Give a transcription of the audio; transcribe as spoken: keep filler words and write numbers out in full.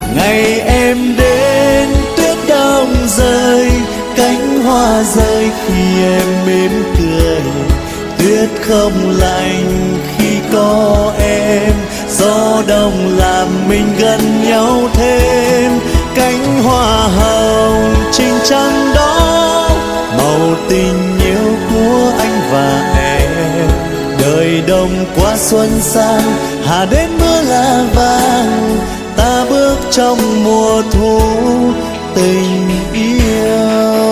Ngày em đến tuyết đông rơi, cánh hoa rơi khi em mỉm cười. Tuyết không lạnh khi có em, gió đông làm mình gần nhau thêm. Cánh hoa hồng trên trăng đó, màu tình yêu của anh và em. Đời đông qua xuân sang, hạ đến mưa lá vàng, ta bước trong mùa thu tình yêu.